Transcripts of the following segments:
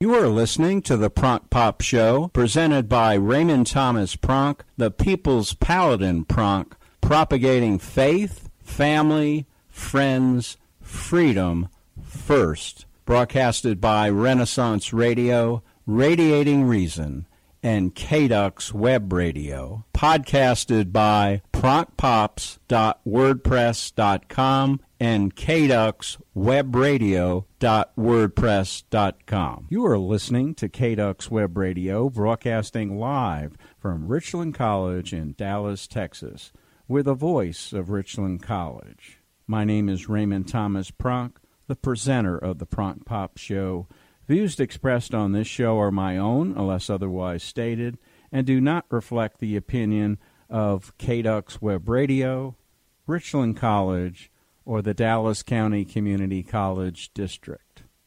You are listening to the Pronk Pop Show, presented by Raymond Thomas Pronk, the People's Paladin Pronk, propagating faith, family, friends, freedom first. Broadcasted by Renaissance Radio, Radiating Reason, and KDUX Web Radio. Podcasted by pronkpops.wordpress.com and kduxwebradio.wordpress.com. You are listening to KDUX Web Radio, broadcasting live from Richland College in Dallas, Texas. We're the voice of Richland College. My name is Raymond Thomas Pronk, the presenter of the Pronk Pop Show. Views expressed on this show are my own, unless otherwise stated, and do not reflect the opinion of KDUX Web Radio, Richland College, or the Dallas County Community College District.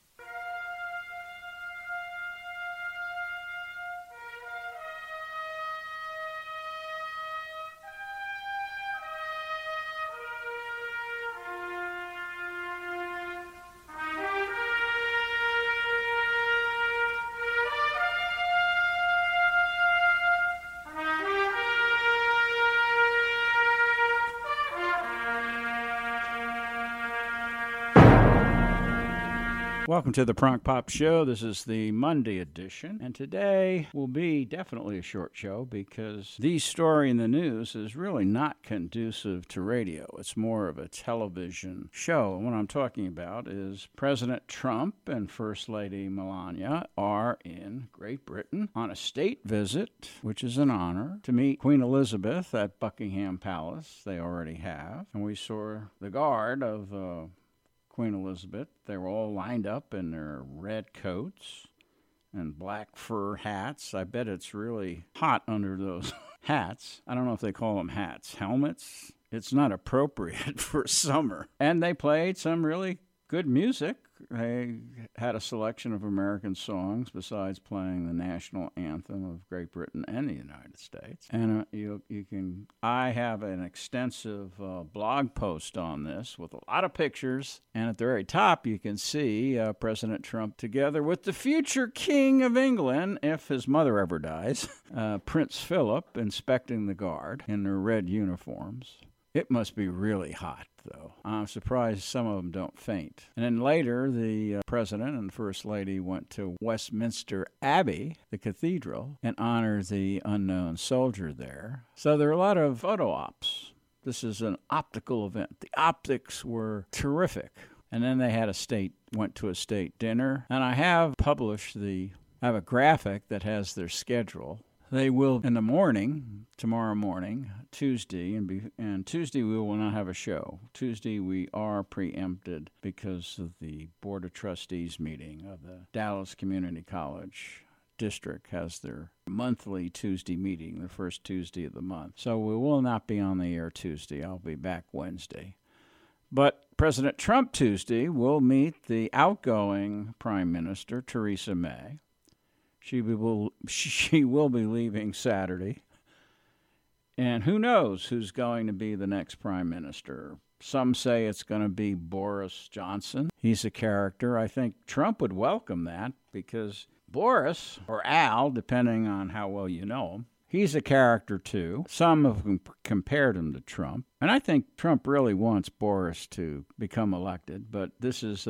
Welcome to the Pronk Pop Show. This is the Monday edition, and today will be definitely a short show because the story in the news is really not conducive to radio. It's more of a television show. And what I'm talking about is President Trump and First Lady Melania are in Great Britain on a state visit, which is an honor, to meet Queen Elizabeth at Buckingham Palace. They already have. And we saw the guard of Queen Elizabeth. They were all lined up in their red coats and black fur hats. I bet it's really hot under those hats. I don't know if they call them hats. Helmets? It's not appropriate for summer. And they played some really good music. They had a selection of American songs besides playing the national anthem of Great Britain and the United States. And I have an extensive blog post on this with a lot of pictures. And at the very top, you can see President Trump together with the future King of England, if his mother ever dies, Prince Philip, inspecting the guard in their red uniforms. It must be really hot, though. I'm surprised some of them don't faint. And then later, the president and first lady went to Westminster Abbey, the cathedral, and honored the unknown soldier there. So there are a lot of photo ops. This is an optical event. The optics were terrific. And then they went to a state dinner. And I have published I have a graphic that has their schedule. They will, in the morning, tomorrow morning, Tuesday, and Tuesday we will not have a show. Tuesday we are preempted because of the Board of Trustees meeting of the Dallas Community College District has their monthly Tuesday meeting, the first Tuesday of the month. So we will not be on the air Tuesday. I'll be back Wednesday. But President Trump Tuesday will meet the outgoing Prime Minister, Theresa May. She will be leaving Saturday. And who knows who's going to be the next prime minister? Some say it's going to be Boris Johnson. He's a character. I think Trump would welcome that because Boris, or Al, depending on how well you know him, he's a character too. Some have compared him to Trump. And I think Trump really wants Boris to become elected, but this assumes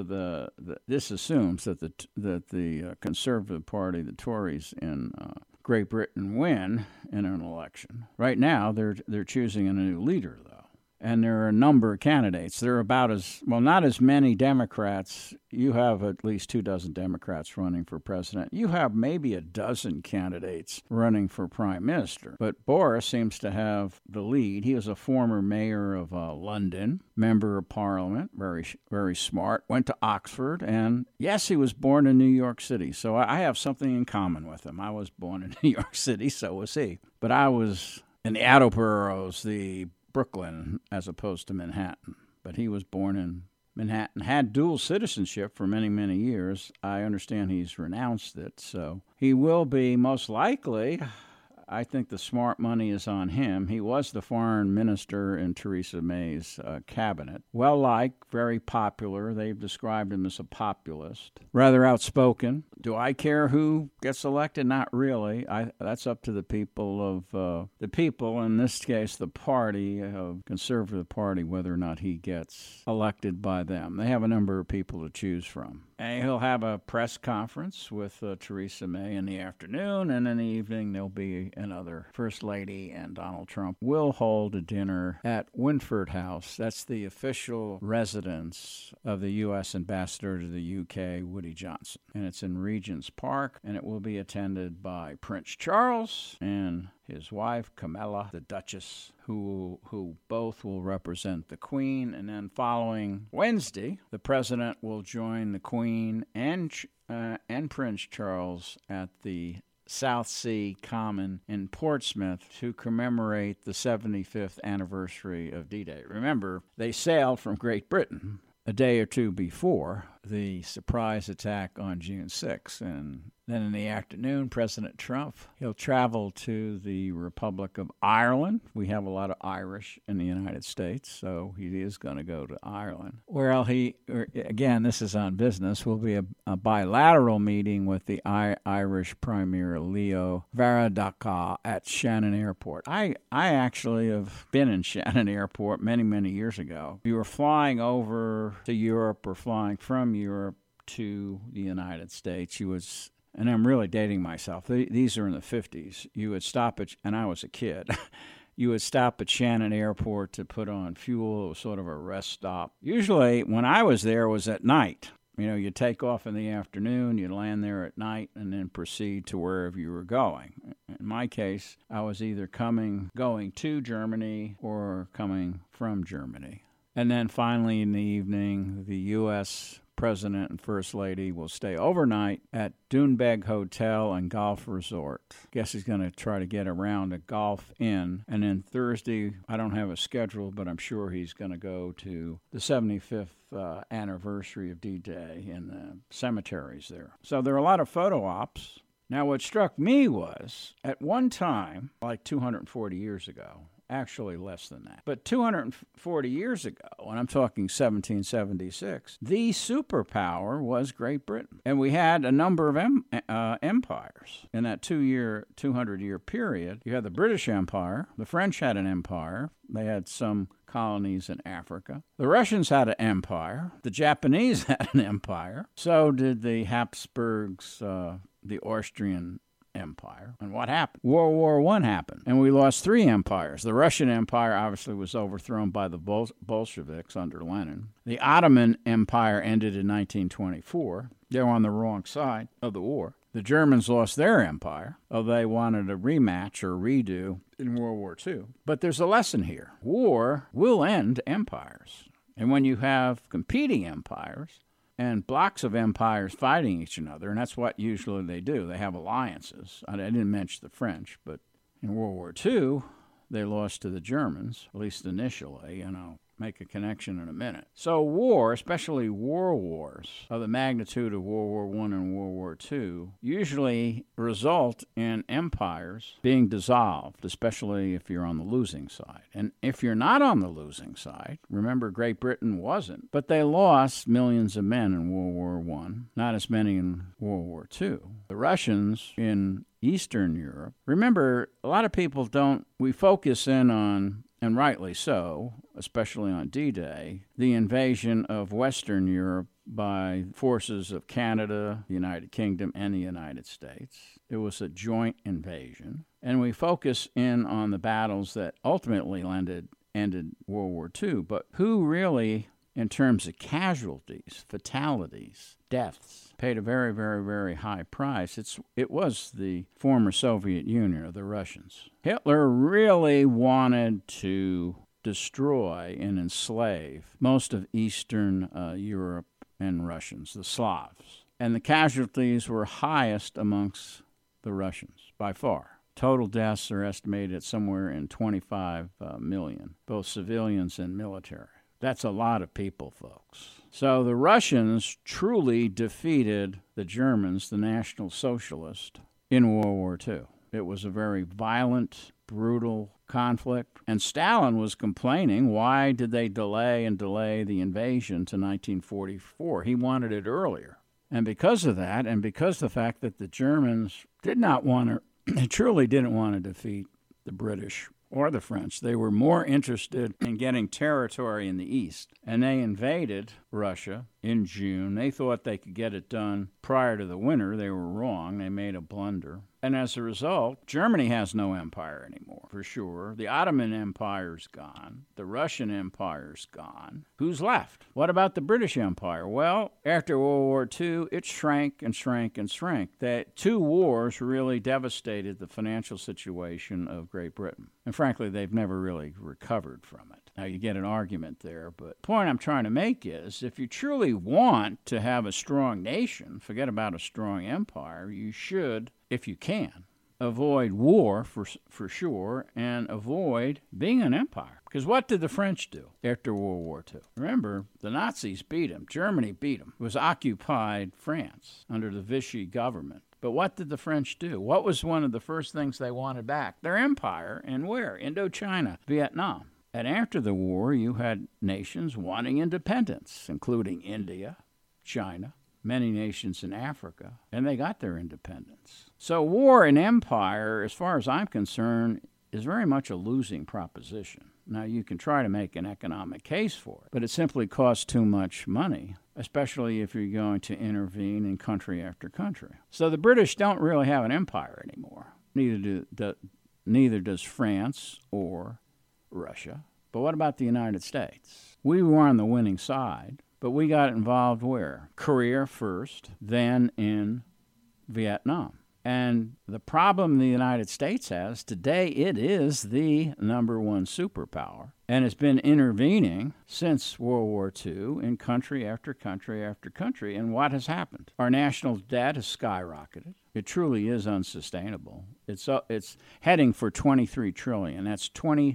that the Conservative Party, the Tories in Great Britain, win in an election. Right now, they're choosing a new leader, though. And there are a number of candidates. There are not as many Democrats. You have at least 24 Democrats running for president. You have maybe a dozen candidates running for prime minister. But Boris seems to have the lead. He was a former mayor of London, member of parliament, very, very smart, went to Oxford, and yes, he was born in New York City. So I have something in common with him. I was born in New York City, so was he. But I was in the outer boroughs, the Brooklyn as opposed to Manhattan. But he was born in Manhattan, had dual citizenship for many, many years. I understand he's renounced it, so he will be most likely, I think the smart money is on him. He was the foreign minister in Theresa May's cabinet. Well-liked, very popular. They've described him as a populist. Rather outspoken. Do I care who gets elected? Not really. That's up to the people in this case, the party, Conservative Party, whether or not he gets elected by them. They have a number of people to choose from. And he'll have a press conference with Theresa May in the afternoon, and in the evening there'll be another First Lady, and Donald Trump will hold a dinner at Winford House. That's the official residence of the U.S. ambassador to the U.K., Woody Johnson. And it's in Regent's Park, and it will be attended by Prince Charles and his wife, Camilla, the Duchess, who both will represent the Queen. And then following Wednesday, the President will join the Queen and Prince Charles at the South Sea Common in Portsmouth to commemorate the 75th anniversary of D-Day. Remember, they sailed from Great Britain a day or two before the surprise attack on June 6th. And then in the afternoon, President Trump, he'll travel to the Republic of Ireland. We have a lot of Irish in the United States, so he is going to go to Ireland. Where again, this is on business, will be a bilateral meeting with the Irish Premier Leo Varadkar at Shannon Airport. I actually have been in Shannon Airport many, many years ago. You were flying over to Europe or flying from Europe to the United States. And I'm really dating myself. These are in the 50s. You would stop and I was a kid. You would stop at Shannon Airport to put on fuel. It was sort of a rest stop. Usually, when I was there, it was at night. You'd take off in the afternoon, you'd land there at night, and then proceed to wherever you were going. In my case, I was either going to Germany or coming from Germany. And then finally in the evening, the U.S. President and First Lady will stay overnight at Doonbeg Hotel and Golf Resort. Guess he's going to try to get around a Golf Inn. And then Thursday, I don't have a schedule, but I'm sure he's going to go to the 75th anniversary of D-Day in the cemeteries there. So there are a lot of photo ops. Now, what struck me was, at one time, like 240 years ago, actually less than that, but 240 years ago, and I'm talking 1776, the superpower was Great Britain. And we had a number of empires in that 200-year period. You had the British Empire, the French had an empire, they had some colonies in Africa. The Russians had an empire, the Japanese had an empire, so did the Habsburgs, the Austrian Empire. And what happened? World War I happened, and we lost 3 empires. The Russian Empire obviously was overthrown by the Bolsheviks under Lenin. The Ottoman Empire ended in 1924. They were on the wrong side of the war. The Germans lost their empire, although they wanted a rematch or redo in World War II. But there's a lesson here. War will end empires. And when you have competing empires, and blocks of empires fighting each other, and that's what usually they do. They have alliances. I didn't mention the French, but in World War II, they lost to the Germans, at least initially, and I'll make a connection in a minute. So war, especially war wars of the magnitude of World War I and World War II, usually result in empires being dissolved, especially if you're on the losing side. And if you're not on the losing side, remember Great Britain wasn't, but they lost millions of men in World War I, not as many in World War II. The Russians in Eastern Europe, remember, a lot of people we focus in on, and rightly so, especially on D-Day, the invasion of Western Europe by forces of Canada, the United Kingdom, and the United States. It was a joint invasion. And we focus in on the battles that ultimately ended World War II. But who really, in terms of casualties, fatalities, deaths, paid a very, very, very high price? It was the former Soviet Union, or the Russians. Hitler really wanted to destroy and enslave most of Eastern Europe and Russians, the Slavs. And the casualties were highest amongst the Russians, by far. Total deaths are estimated at somewhere in 25 million, both civilians and military. That's a lot of people, folks. So the Russians truly defeated the Germans, the National Socialists, in World War II. It was a very violent, brutal conflict. And Stalin was complaining, why did they delay the invasion to 1944? He wanted it earlier. And because of that, and because of the fact that the Germans did not want to, they truly didn't want to defeat the British or the French. They were more interested in getting territory in the east. And they invaded Russia in June. They thought they could get it done prior to the winter. They were wrong. They made a blunder. And as a result, Germany has no empire anymore, for sure. The Ottoman Empire's gone. The Russian Empire's gone. Who's left? What about the British Empire? Well, after World War II, it shrank and shrank and shrank. That 2 wars really devastated the financial situation of Great Britain. And frankly, they've never really recovered from it. Now, you get an argument there, but the point I'm trying to make is if you truly want to have a strong nation, forget about a strong empire, you should, if you can, avoid war for sure and avoid being an empire. Because what did the French do after World War II? Remember, the Nazis beat them. Germany beat them. It was occupied France under the Vichy government. But what did the French do? What was one of the first things they wanted back? Their empire. And where? Indochina, Vietnam. And after the war, you had nations wanting independence, including India, China, many nations in Africa, and they got their independence. So war and empire, as far as I'm concerned, is very much a losing proposition. Now, you can try to make an economic case for it, but it simply costs too much money, especially if you're going to intervene in country after country. So the British don't really have an empire anymore. Neither does France or Russia. But what about the United States? We were on the winning side, but we got involved where? Korea first, then in Vietnam. And the problem the United States has today, it is the number one superpower. And it's been intervening since World War II in country after country after country. And what has happened? Our national debt has skyrocketed. It truly is unsustainable. It's heading for $23 trillion. That's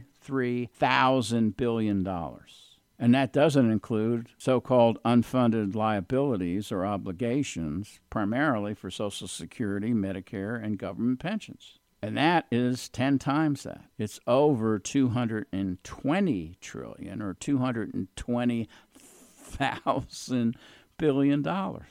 $23,000 billion. And that doesn't include so-called unfunded liabilities or obligations, primarily for Social Security, Medicare, and government pensions. And that is 10 times that. It's over $220 trillion or $220,000 billion.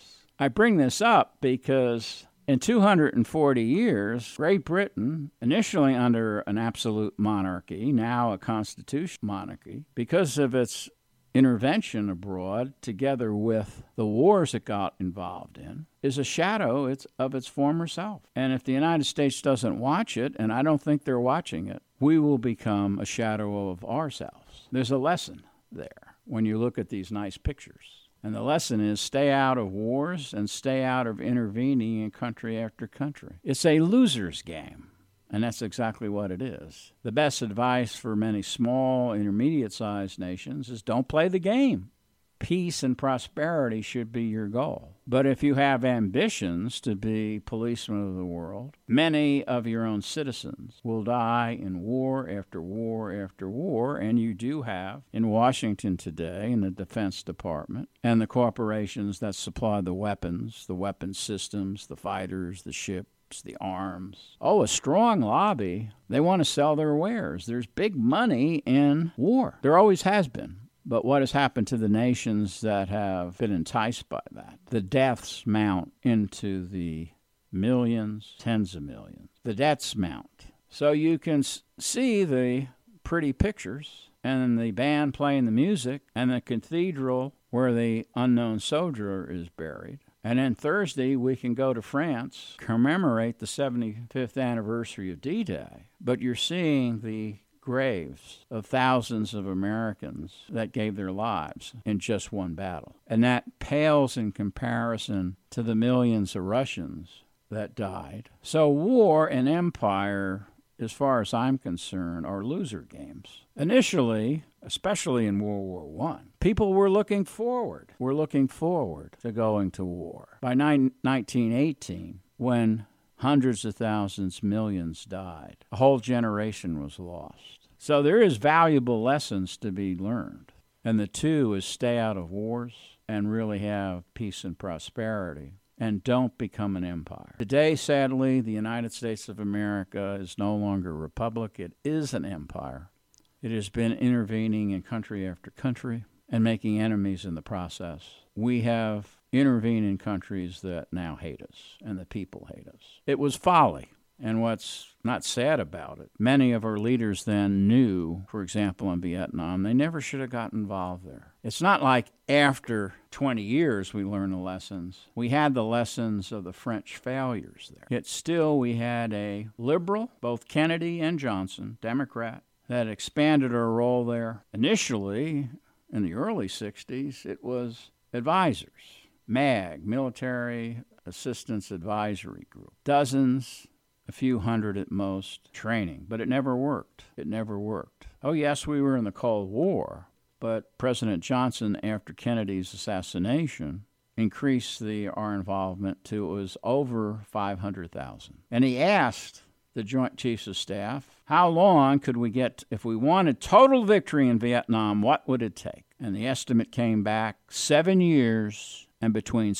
I bring this up because in 240 years, Great Britain, initially under an absolute monarchy, now a constitutional monarchy, because of its intervention abroad, together with the wars it got involved in, is a shadow of its former self. And if the United States doesn't watch it, and I don't think they're watching it, we will become a shadow of ourselves. There's a lesson there when you look at these nice pictures. And the lesson is stay out of wars and stay out of intervening in country after country. It's a loser's game. And that's exactly what it is. The best advice for many small, intermediate-sized nations is don't play the game. Peace and prosperity should be your goal. But if you have ambitions to be policemen of the world, many of your own citizens will die in war after war after war, and you do have in Washington today in the Defense Department and the corporations that supply the weapons systems, the fighters, the ships, the arms. Oh, a strong lobby. They want to sell their wares. There's big money in war. There always has been. But what has happened to the nations that have been enticed by that? The deaths mount into the millions, tens of millions. The debts mount. So you can see the pretty pictures and the band playing the music and the cathedral where the unknown soldier is buried. And then Thursday, we can go to France, commemorate the 75th anniversary of D-Day. But you're seeing the graves of thousands of Americans that gave their lives in just one battle. And that pales in comparison to the millions of Russians that died. So war and empire, as far as I'm concerned, are loser games. Initially, especially in World War I, people were looking forward. We're looking forward to going to war. By 1918, when hundreds of thousands, millions died, a whole generation was lost. So there is valuable lessons to be learned. And the two is stay out of wars and really have peace and prosperity. and don't become an empire. Today, sadly, the United States of America is no longer a republic. It is an empire. It has been intervening in country after country and making enemies in the process. We have intervened in countries that now hate us, and the people hate us. It was folly. And what's not sad about it, many of our leaders then knew, for example, in Vietnam, they never should have gotten involved there. It's not like after 20 years we learned the lessons. We had the lessons of the French failures there. Yet still we had a liberal, both Kennedy and Johnson, Democrat, that expanded our role there. Initially, in the early 60s, it was advisors, MAG, Military Assistance Advisory Group, dozens, a few hundred at most, training. But it never worked. It never worked. Oh, yes, we were in the Cold War, but President Johnson, after Kennedy's assassination, increased our involvement to, it was over 500,000. And he asked the Joint Chiefs of Staff, how long could we get, if we wanted total victory in Vietnam, what would it take? And the estimate came back 7 years and between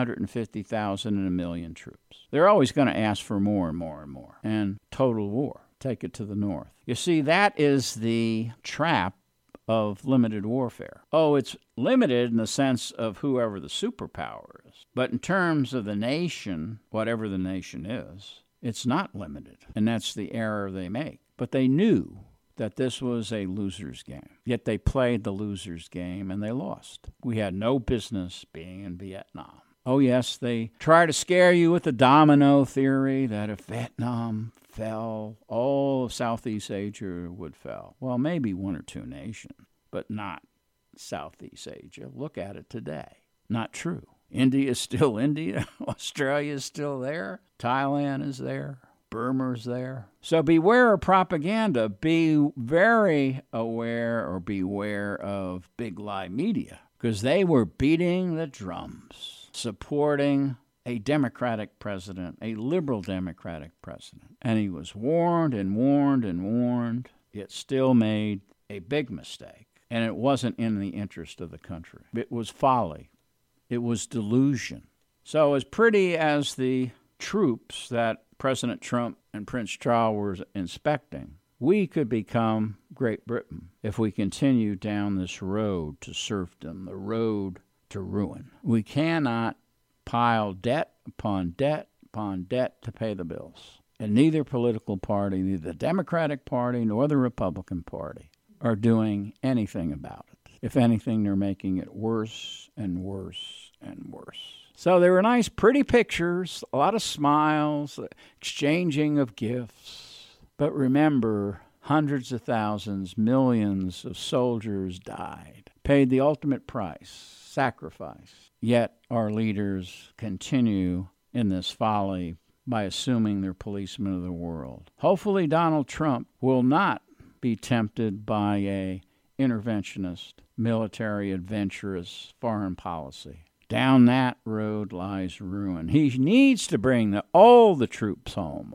750,000 and 1 million troops. They're always going to ask for more and more and more. And total war. Take it to the north. You see, that is the trap of limited warfare. Oh, it's limited in the sense of whoever the superpower is. But in terms of the nation, whatever the nation is, it's not limited. And that's the error they make. But they knew that this was a loser's game. Yet they played the loser's game and they lost. We had no business being in Vietnam. Oh, yes, they try to scare you with the domino theory that if Vietnam fell, all of Southeast Asia would fall. Well, maybe one or two nations, but not Southeast Asia. Look at it today. Not true. India is still India. Australia is still there. Thailand is there. Burma's there. So beware of propaganda. Be very aware or beware of big lie media, because they were beating the drums, supporting a Democratic president, a liberal Democratic president. And he was warned and warned and warned, yet still made a big mistake. And it wasn't in the interest of the country. It was folly. It was delusion. So as pretty as the troops that President Trump and Prince Charles were inspecting, we could become Great Britain if we continue down this road to serfdom, the road to ruin. We cannot pile debt upon debt upon debt to pay the bills. And neither political party, neither the Democratic Party nor the Republican Party, are doing anything about it. If anything, they're making it worse and worse and worse. So there were nice, pretty pictures, a lot of smiles, exchanging of gifts. But remember, hundreds of thousands, millions of soldiers died, paid the ultimate price, sacrifice. Yet our leaders continue in this folly by assuming they're policemen of the world. Hopefully Donald Trump will not be tempted by a interventionist, military, adventurous foreign policy. Down that road lies ruin. He needs to bring all the troops home,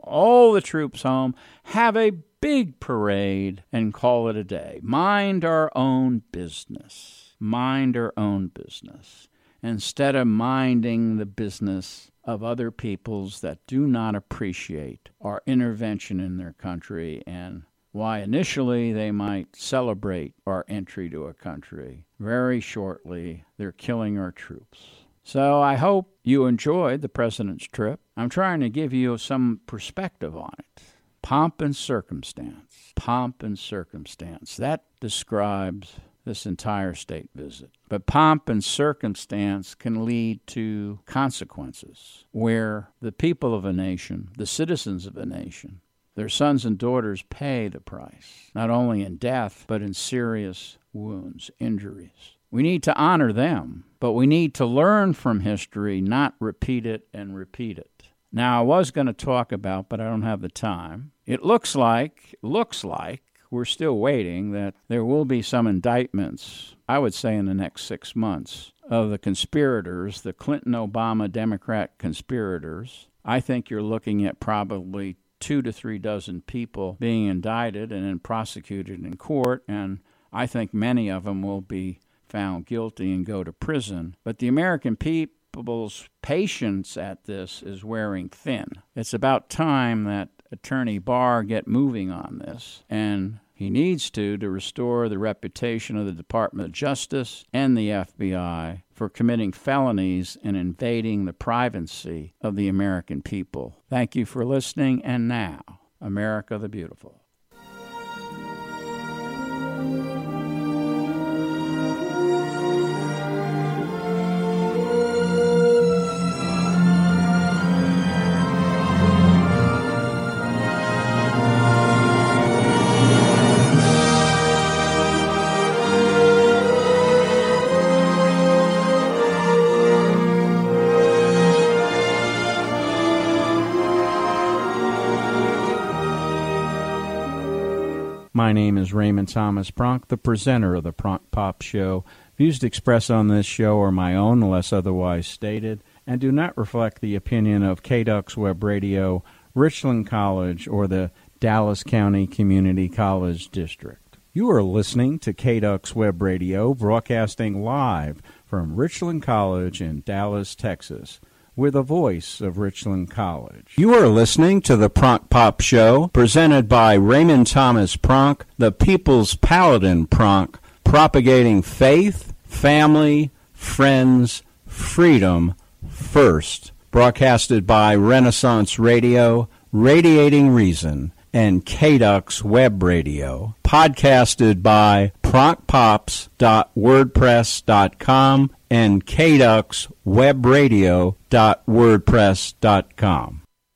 have a big parade, and call it a day. Mind our own business. Mind our own business. Instead of minding the business of other peoples that do not appreciate our intervention in their country and why initially they might celebrate our entry to a country. Very shortly, they're killing our troops. So I hope you enjoyed the president's trip. I'm trying to give you some perspective on it. Pomp and circumstance. Pomp and circumstance. That describes this entire state visit. But pomp and circumstance can lead to consequences where the people of a nation, the citizens of a nation, their sons and daughters pay the price, not only in death, but in serious wounds, injuries. We need to honor them, but we need to learn from history, not repeat it and repeat it. Now, I was going to talk about, but I don't have the time. It looks like we're still waiting that there will be some indictments, I would say in the next 6 months, of the conspirators, the Clinton-Obama Democrat conspirators. I think you're looking at probably 2 to 3 dozen people being indicted and then prosecuted in court, and I think many of them will be found guilty and go to prison. But the American people's patience at this is wearing thin. It's about time that Attorney Barr get moving on this, and he needs to restore the reputation of the Department of Justice and the FBI for committing felonies and invading the privacy of the American people. Thank you for listening, and now, America the Beautiful. My name is Raymond Thomas Pronk, the presenter of the Pronk Pop Show. Views expressed on this show are my own, unless otherwise stated, and do not reflect the opinion of KDUX Web Radio, Richland College, or the Dallas County Community College District. You are listening to KDUX Web Radio, broadcasting live from Richland College in Dallas, Texas. We're the voice of Richland College. You are listening to the Pronk Pop Show, presented by Raymond Thomas Pronk, the People's Paladin Pronk, propagating faith, family, friends, freedom first. Broadcasted by Renaissance Radio, Radiating Reason, and KDUX Web Radio. Podcasted by pronkpops.wordpress.com and KDUXWebRadio.wordpress.com.